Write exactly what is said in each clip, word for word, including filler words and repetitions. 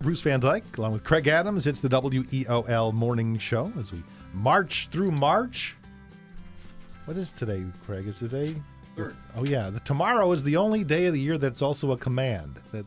Bruce Van Dyke, along with Craig Adams. It's the W E O L Morning Show as we march through March. What is today, Craig? Is today? Third. Oh, yeah. The, tomorrow is the only day of the year that's also a command. That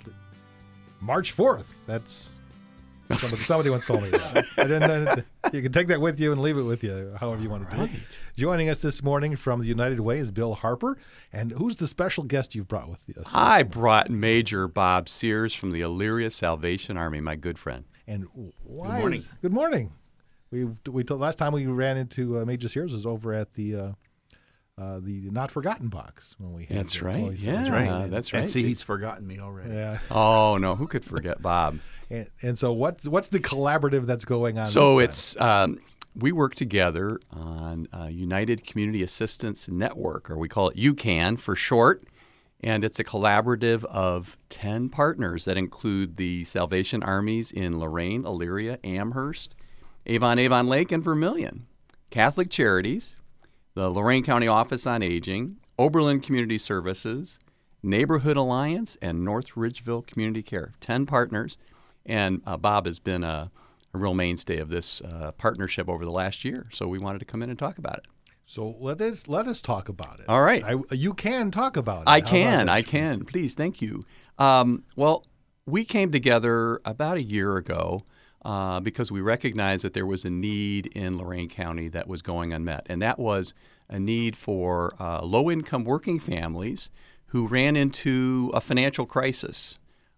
March fourth. That's somebody, somebody once told me that. And then, uh, you can take that with you and leave it with you, however you want to do it. Right. Joining us this morning from the United Way is Bill Harper. And who's the special guest you've brought with you? I brought Major Bob Sears from the Elyria Salvation Army, my good friend. And why? Good morning. Is, good morning. We we told, last time we ran into uh, Major Sears was over at the uh, uh, the Not Forgotten box when we had That's the right. toys. Yeah, That's right. that's And right. see, he's forgotten me already. Yeah. Oh no, who could forget Bob? And, and so what's what's the collaborative that's going on? So this it's um, we work together on uh, United Community Assistance Network, or we call it U CAN for short. And it's a collaborative of ten partners that include the Salvation Armies in Lorain, Elyria, Amherst, Avon, Avon Lake, and Vermilion, Catholic Charities, the Lorain County Office on Aging, Oberlin Community Services, Neighborhood Alliance, and North Ridgeville Community Care. Ten partners. And uh, Bob has been a, a real mainstay of this uh, partnership over the last year. So we wanted to come in and talk about it. So let us let us talk about it. All right. I, you can talk about it. I How about can. that? I can. Please. Thank you. Um, well, we came together about a year ago uh, because we recognized that there was a need in Lorain County that was going unmet. And that was a need for uh, low-income working families who ran into a financial crisis.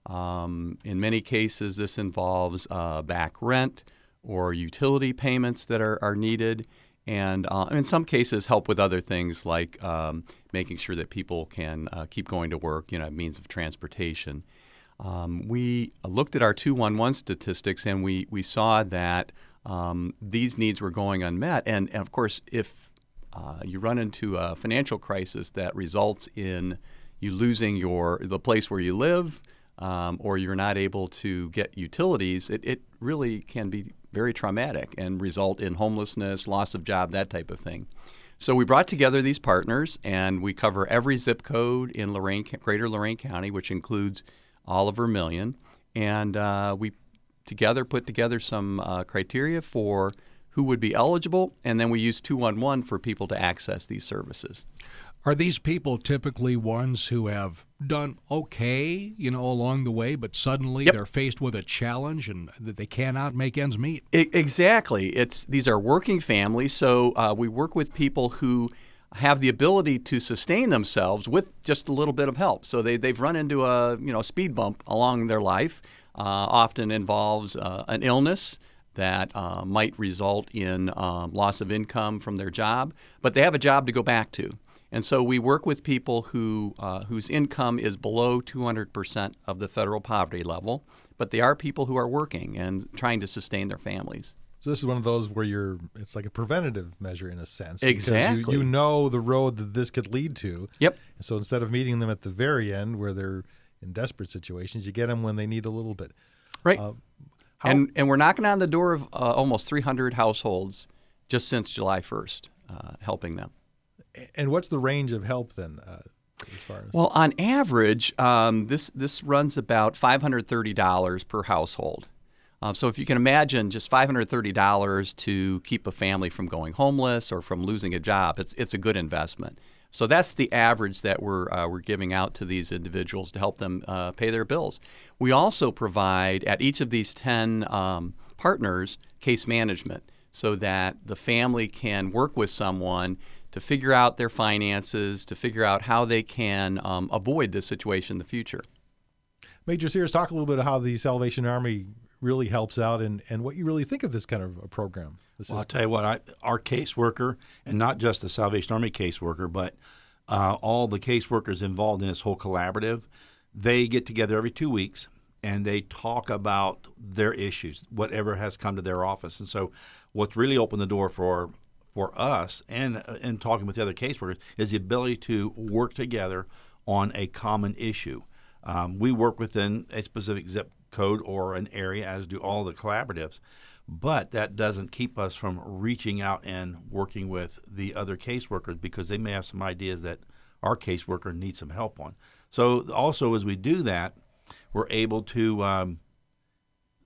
Um, in many cases, this involves uh, back rent or utility payments that are, are needed. And uh, in some cases, help with other things like um, making sure that people can uh, keep going to work, you know, means of transportation. Um, we looked at our two one one statistics, and we, we saw that um, these needs were going unmet. And, and of course, if uh, you run into a financial crisis that results in you losing your the place where you live, um, or you're not able to get utilities, it, it really can be very traumatic and result in homelessness, loss of job, that type of thing. So we brought together these partners, and we cover every zip code in Lorain, Greater Lorain County, which includes all of Vermilion. And uh, we together put together some uh, criteria for who would be eligible, and then we used two one one for people to access these services. Are these people typically ones who have done okay, you know, along the way, but suddenly Yep. they're faced with a challenge and that they cannot make ends meet? I- exactly. It's these are working families, so uh, we work with people who have the ability to sustain themselves with just a little bit of help. So they they've run into a you know speed bump along their life. Uh, often involves uh, an illness that uh, might result in um, loss of income from their job, but they have a job to go back to. And so we work with people who uh, whose income is below two hundred percent of the federal poverty level, but they are people who are working and trying to sustain their families. So this is one of those where you're, it's like a preventative measure in a sense. because Exactly. You, you know the road that this could lead to. Yep. And so instead of meeting them at the very end where they're in desperate situations, you get them when they need a little bit. Right. Uh, how, and and we're knocking on the door of uh, almost three hundred households just since July first, uh, helping them. and what's the range of help then uh, as far as? Well, on average, um, this this runs about five hundred thirty dollars per household. Um, so if you can imagine just five hundred thirty dollars to keep a family from going homeless or from losing a job, it's it's a good investment. So that's the average that we're uh, we're giving out to these individuals to help them uh, pay their bills. We also provide at each of these ten um, partners case management so that the family can work with someone to figure out their finances, to figure out how they can um, avoid this situation in the future. Major Sears, talk a little bit of how the Salvation Army really helps out and, and what you really think of this kind of a program. This Well, I'll is- tell you what, I, our caseworker, and not just the Salvation Army caseworker, but uh, all the caseworkers involved in this whole collaborative, they get together every two weeks and they talk about their issues, whatever has come to their office. And so what's really opened the door for for us and, and talking with the other caseworkers is the ability to work together on a common issue. Um, we work within a specific zip code or an area, as do all the collaboratives, but that doesn't keep us from reaching out and working with the other caseworkers because they may have some ideas that our caseworker needs some help on. So also as we do that, we're able to um,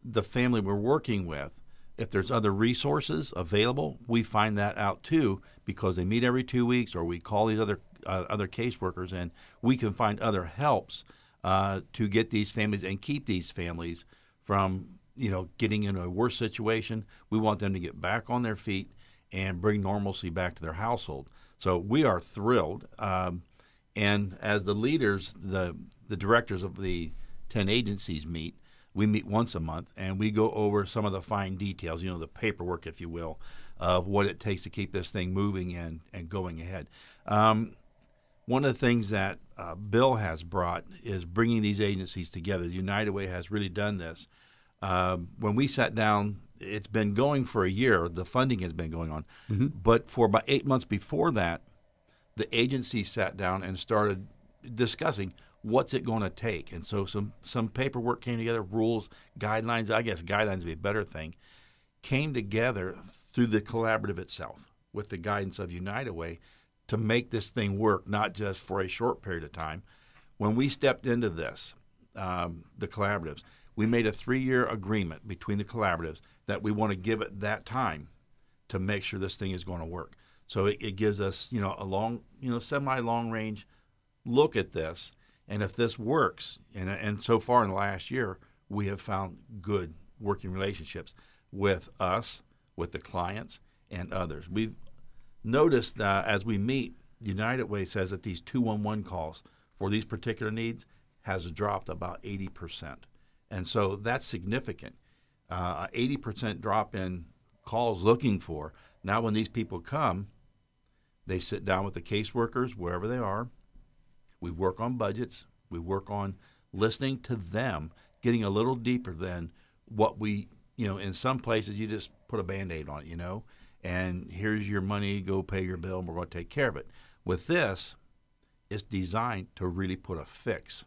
the family we're working with, if there's other resources available, we find that out too, because they meet every two weeks, or we call these other uh, other caseworkers, and we can find other helps uh, to get these families and keep these families from, you know, getting in a worse situation. We want them to get back on their feet and bring normalcy back to their household. So we are thrilled. Um, and as the leaders, the the directors of the ten agencies meet, we meet once a month, and we go over some of the fine details, you know, the paperwork, if you will, of what it takes to keep this thing moving and, and going ahead. Um, one of the things that uh, Bill has brought is bringing these agencies together. United Way has really done this. Uh, when we sat down, it's been going for a year. The funding has been going on. Mm-hmm. But for about eight months before that, the agency sat down and started discussing what's it going to take. And so some, some paperwork came together, rules, guidelines, I guess guidelines would be a better thing, came together through the collaborative itself with the guidance of United Way to make this thing work, not just for a short period of time. When we stepped into this, um, the collaboratives, we made a three-year agreement between the collaboratives that we want to give it that time to make sure this thing is going to work. So it, it gives us, you know, a long, you know, semi-long range look at this. And if this works, and and so far in the last year, we have found good working relationships with us, with the clients, and others. We've noticed uh, as we meet, United Way says that these two one one calls for these particular needs has dropped about eighty percent. And so that's significant. Uh, eighty percent drop in calls looking for. Now when these people come, they sit down with the caseworkers wherever they are. We work on budgets. We work on listening to them, getting a little deeper than what we, you know, in some places you just put a Band-Aid on it, you know, and here's your money, go pay your bill, and we're going to take care of it. With this, it's designed to really put a fix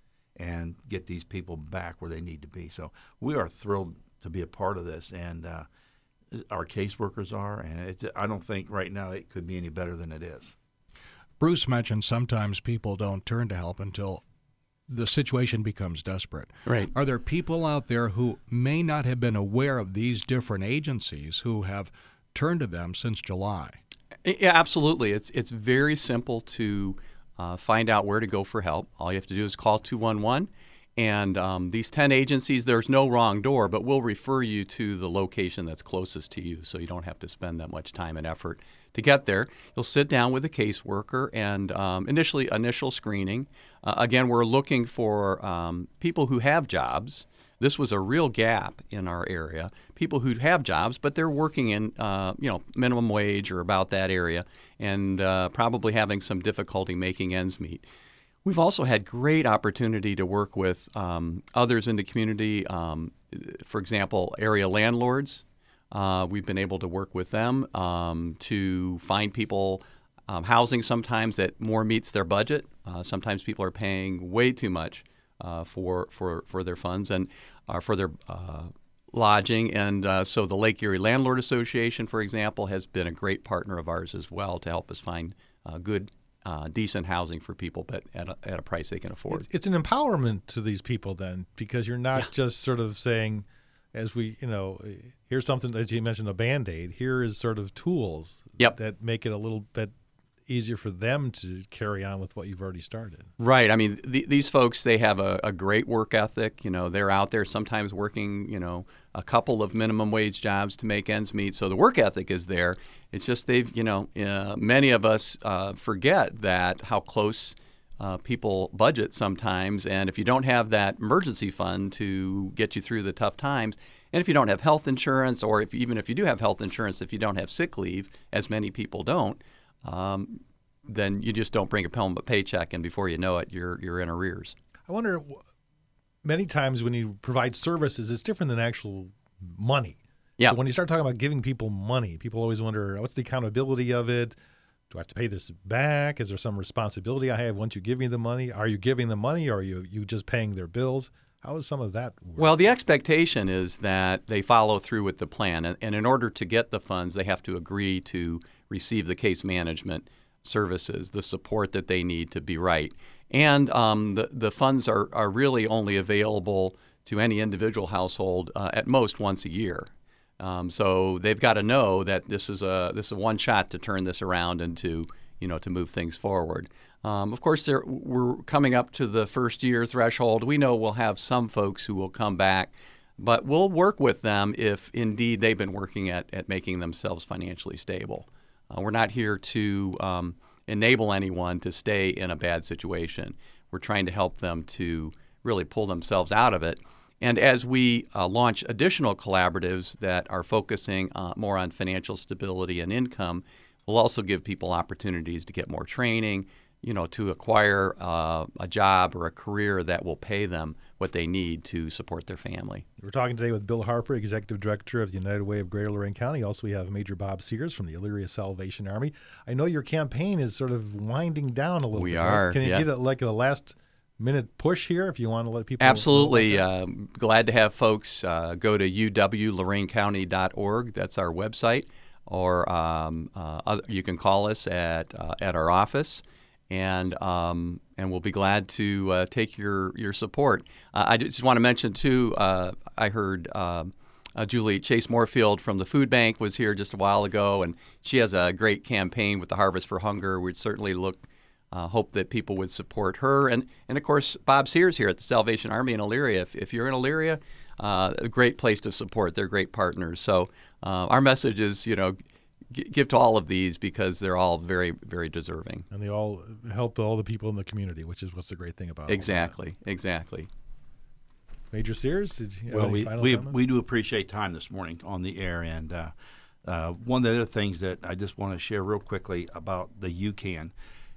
and get these people back where they need to be. So we are thrilled to be a part of this, and uh, our caseworkers are, and it's, I don't think right now it could be any better than it is. Bruce mentioned sometimes people don't turn to help until the situation becomes desperate. Right. Are there people out there who may not have been aware of these different agencies who have turned to them since July? Yeah, absolutely. It's it's very simple to uh, find out where to go for help. All you have to do is call two one one. And um, these ten agencies, there's no wrong door, but we'll refer you to the location that's closest to you, so you don't have to spend that much time and effort to get there. You'll sit down with a caseworker and um, initially initial screening. Uh, again, we're looking for um, people who have jobs. This was a real gap in our area. People who have jobs, but they're working in uh, you know minimum wage or about that area, and uh, probably having some difficulty making ends meet. We've also had great opportunity to work with um, others in the community. Um, for example, area landlords. Uh, we've been able to work with them um, to find people um, housing sometimes that more meets their budget. Uh, sometimes people are paying way too much uh, for for for their funds and uh, for their uh, lodging. And uh, so the Lake Erie Landlord Association, for example, has been a great partner of ours as well to help us find uh, good Uh, decent housing for people, but at a, at a price they can afford. It's an empowerment to these people then, because you're not yeah. just sort of saying, as we, you know, here's something, as you mentioned, a Band-Aid. Here is sort of tools yep. that make it a little bit easier for them to carry on with what you've already started. Right. I mean, th- these folks, they have a, a great work ethic. You know, they're out there sometimes working, you know, a couple of minimum wage jobs to make ends meet. So the work ethic is there. It's just they've, you know, uh, many of us uh, forget that how close uh, people budget sometimes. And if you don't have that emergency fund to get you through the tough times, and if you don't have health insurance, or if even if you do have health insurance, if you don't have sick leave, as many people don't, Um, then you just don't bring a home a paycheck, and before you know it, you're you're in arrears. I wonder, many times when you provide services, it's different than actual money. Yeah. So when you start talking about giving people money, people always wonder, what's the accountability of it? Do I have to pay this back? Is there some responsibility I have once you give me the money? Are you giving the money, or are you, you just paying their bills? How is some of that work? Well, the expectation is that they follow through with the plan, and, and in order to get the funds, they have to agree to receive the case management services, the support that they need to be right. And um, the, the funds are, are really only available to any individual household uh, at most once a year. Um, so they've got to know that this is a this is a one shot to turn this around and to you know to move things forward. Um, of course, there, we're coming up to the first year threshold. We know we'll have some folks who will come back, but we'll work with them if indeed they've been working at, at making themselves financially stable. Uh, we're not here to um, enable anyone to stay in a bad situation. We're trying to help them to really pull themselves out of it. And as we uh, launch additional collaboratives that are focusing uh, more on financial stability and income, we'll also give people opportunities to get more training, you know, to acquire uh, a job or a career that will pay them what they need to support their family. We're talking today with Bill Harper, Executive Director of the United Way of Greater Lorain County. Also, we have Major Bob Sears from the Elyria Salvation Army. I know your campaign is sort of winding down a little we bit. We are. Right? Can you yeah. get it like a last minute push here if you want to let people Absolutely. know Uh, glad to have folks uh, go to u w lorain county dot org. That's our website. Or um, uh, other, you can call us at uh, at our office, and um, and we'll be glad to uh, take your your support. Uh, I just want to mention too. Uh, I heard uh, uh, Julie Chase Moorfield from the Food Bank was here just a while ago, and she has a great campaign with the Harvest for Hunger. We'd certainly look. Uh, hope that people would support her. And, and of course, Bob Sears here at the Salvation Army in Elyria. If, if you're in Elyria, uh, a great place to support. They're great partners. So uh, our message is, you know, g- give to all of these because they're all very, very deserving. And they all help all the people in the community, which is what's the great thing about it. Exactly, exactly. Major Sears, did you have well, any we final we, comments? we do appreciate time this morning on the air. And uh, uh, one of the other things that I just want to share real quickly about the U CAN,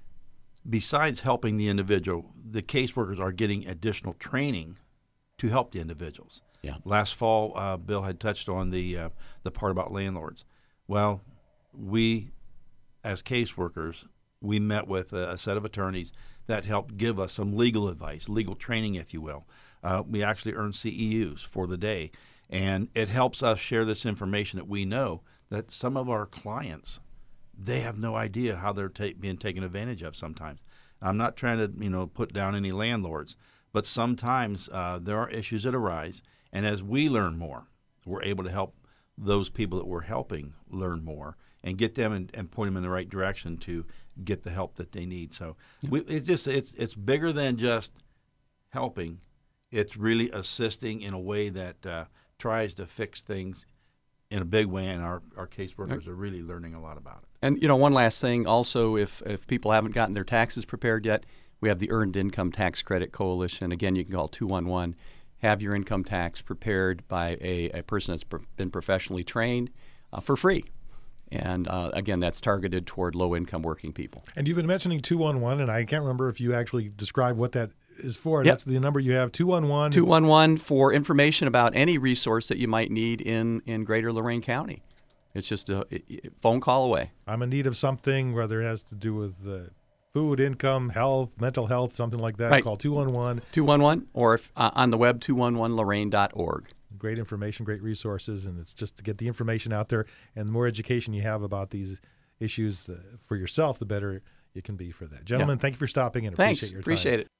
besides helping the individual, the caseworkers are getting additional training to help the individuals. Yeah. Last fall, uh, Bill had touched on the uh, the part about landlords. Well, we, as caseworkers, we met with a, a set of attorneys that helped give us some legal advice, legal training, if you will. Uh, we actually earned C E Us for the day, and it helps us share this information that we know that some of our clients, they have no idea how they're ta- being taken advantage of sometimes. I'm not trying to, you know, put down any landlords, but sometimes uh, there are issues that arise, and as we learn more, we're able to help those people that we're helping learn more and get them and, and point them in the right direction to get the help that they need. So we, it's just it's it's bigger than just helping. It's really assisting in a way that uh, tries to fix things in a big way, and our, our caseworkers are really learning a lot about it. And, you know, one last thing also, if, if people haven't gotten their taxes prepared yet, we have the Earned Income Tax Credit Coalition. Again, you can call two one one, have your income tax prepared by a, a person that's pro- been professionally trained uh, for free. And, uh, again, that's targeted toward low-income working people. And you've been mentioning two one one, and I can't remember if you actually described what that is for. Yep. That's the number you have, two one one. two one one for information about any resource that you might need in, in Greater Lorain County. It's just a, a phone call away. I'm in need of something, whether it has to do with uh, food, income, health, mental health, something like that. Right. Call two one one. two one one, or if, uh, on the web, two one one lorain dot org. Great information, great resources, and it's just to get the information out there. And the more education you have about these issues uh, for yourself, the better it can be for that. Gentlemen, Yeah. thank you for stopping in. Thanks. Appreciate your time. Appreciate it.